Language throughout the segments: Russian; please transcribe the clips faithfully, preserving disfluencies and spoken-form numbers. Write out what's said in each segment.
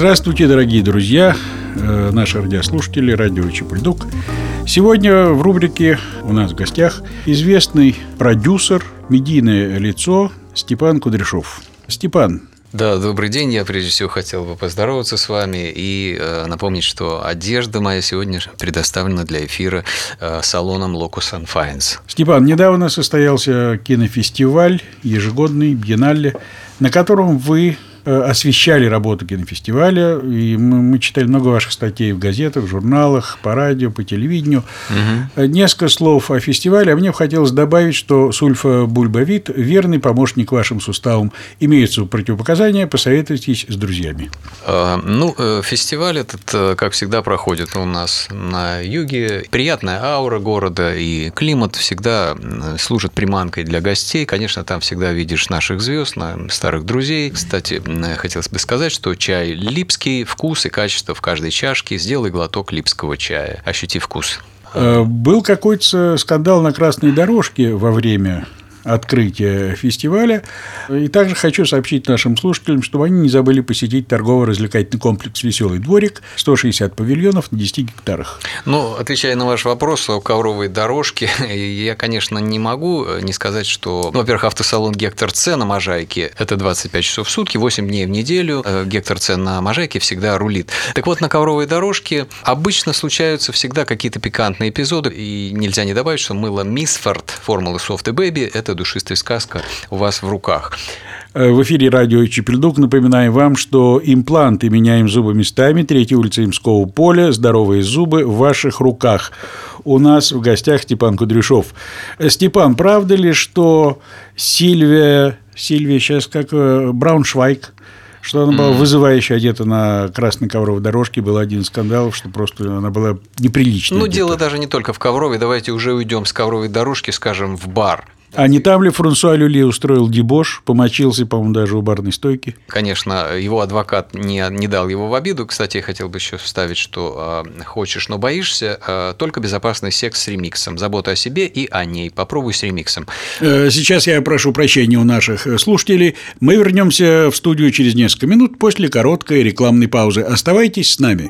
Здравствуйте, дорогие друзья, наши радиослушатели, радио Чипульдук. Сегодня в рубрике у нас в гостях известный продюсер, медийное лицо Степан Кудряшов. Степан. Да, добрый день. Я прежде всего хотел бы поздороваться с вами и э, напомнить, что одежда моя сегодня предоставлена для эфира э, салоном Locus and Finds. Степан, недавно состоялся кинофестиваль, ежегодный, биеннале, на котором вы освещали работу кинофестиваля, и мы, мы читали много ваших статей в газетах, в журналах, по радио, по телевидению. Угу. Несколько слов о фестивале, а мне хотелось добавить, что сульфабульбавид – верный помощник вашим суставам. Имеются противопоказания, посоветуйтесь с друзьями. А, ну, фестиваль этот, как всегда, проходит у нас на юге. Приятная аура города и климат всегда служат приманкой для гостей. Конечно, там всегда видишь наших звезд, старых друзей. Кстати, хотелось бы сказать, что чай липский, вкус и качество в каждой чашке. Сделай глоток липского чая, ощути вкус. Был какой-то скандал на красной дорожке во время открытия фестиваля. И также хочу сообщить нашим слушателям, чтобы они не забыли посетить торгово-развлекательный комплекс «Веселый дворик», сто шестьдесят павильонов на десяти гектарах. Ну, отвечая на ваш вопрос о ковровой дорожке, я, конечно, не могу не сказать, что, ну, во-первых, автосалон «Гектор Ц» на Можайке – это двадцать пять часов в сутки, восемь дней в неделю. «Гектор Ц» на Можайке всегда рулит. Так вот, на ковровой дорожке обычно случаются всегда какие-то пикантные эпизоды, и нельзя не добавить, что мыло Мисфорд формулы Soft и Baby – это душистая сказка у вас в руках. В эфире радио Чипульдук. Напоминаем вам, что импланты меняем зубы местами. Третья улица Имского поля. Здоровые зубы в ваших руках. У нас в гостях Степан Кудряшов. Степан, правда ли, что Сильвия, Сильвия сейчас как Брауншвайг, что она была mm-hmm. вызывающе одета на красной ковровой дорожке, был один скандал, что просто она была неприличной. Ну, одета. Дело даже не только в ковровой. Давайте уже уйдем с ковровой дорожки, скажем, в бар. А не там ли Франсуа Люлье устроил дебош, помочился, по-моему, даже у барной стойки? Конечно, его адвокат не, не дал его в обиду. Кстати, я хотел бы еще вставить, что э, хочешь, но боишься, э, только безопасный секс с ремиксом. Забота о себе и о ней. Попробуй с ремиксом. Сейчас я прошу прощения у наших слушателей. Мы вернемся в студию через несколько минут после короткой рекламной паузы. Оставайтесь с нами.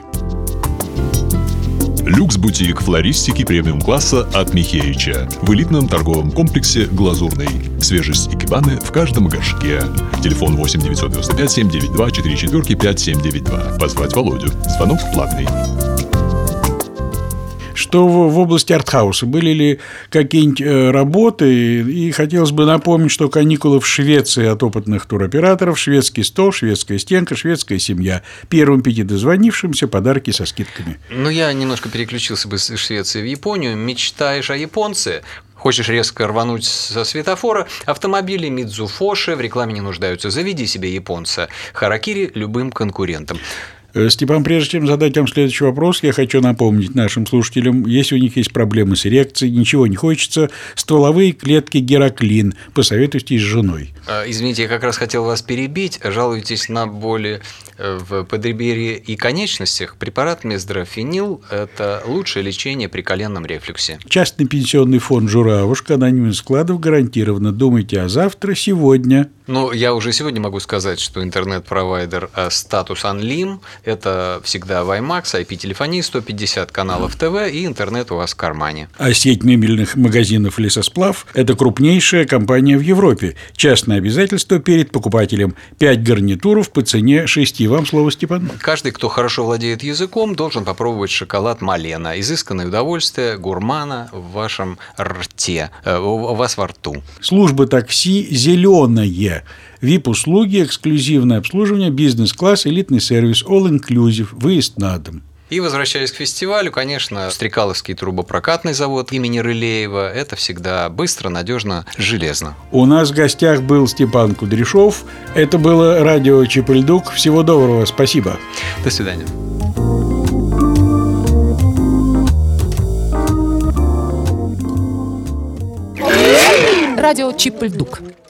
Люкс-бутик флористики премиум-класса от Михеича в элитном торговом комплексе «Глазурный». Свежесть икебаны в каждом горшке. Телефон восемь девятьсот девяносто пять семь девять два четыре четыре пять семь девять два. Позвать Володю. Звонок платный. Что в области артхауса? Были ли какие-нибудь работы? И хотелось бы напомнить, что каникулы в Швеции от опытных туроператоров, шведский стол, шведская стенка, шведская семья. Первым пяти дозвонившимся подарки со скидками. Ну, я немножко переключился бы с Швеции в Японию. Мечтаешь о японце? Хочешь резко рвануть со светофора? Автомобили Мидзуфоши в рекламе не нуждаются. Заведи себе японца. Харакири любым конкурентам. Степан, прежде чем задать вам следующий вопрос, я хочу напомнить нашим слушателям, если у них есть проблемы с эрекцией, ничего не хочется, стволовые клетки Гераклин, посоветуйтесь с женой. Извините, я как раз хотел вас перебить. Жалуетесь на боли в подреберье и конечностях. Препарат Мездрофенил – это лучшее лечение при коленном рефлюксе. Частный пенсионный фонд «Журавушка», анонимных складов гарантированно. Думайте о завтра, сегодня. Ну, я уже сегодня могу сказать, что интернет-провайдер Status Unlim – это всегда Ваймакс, ай пи-телефонии, сто пятьдесят каналов ТВ и интернет у вас в кармане. А сеть мебельных магазинов «Лесосплав» – это крупнейшая компания в Европе. Частное обязательство перед покупателем. Пять гарнитуров по цене шести. Вам слово, Степан. Каждый, кто хорошо владеет языком, должен попробовать шоколад Малена. Изысканное удовольствие гурмана в вашем рте, э, у вас во рту. Служба такси «Зеленое». ви ай пи-услуги, эксклюзивное обслуживание, бизнес-класс, элитный сервис, all-inclusive, выезд на дом. И возвращаясь к фестивалю, конечно, Стрекаловский трубопрокатный завод имени Рылеева – это всегда быстро, надежно, железно. У нас в гостях был Степан Кудряшов. Это было радио Чипульдук. Всего доброго. Спасибо. До свидания. Радио Чипульдук.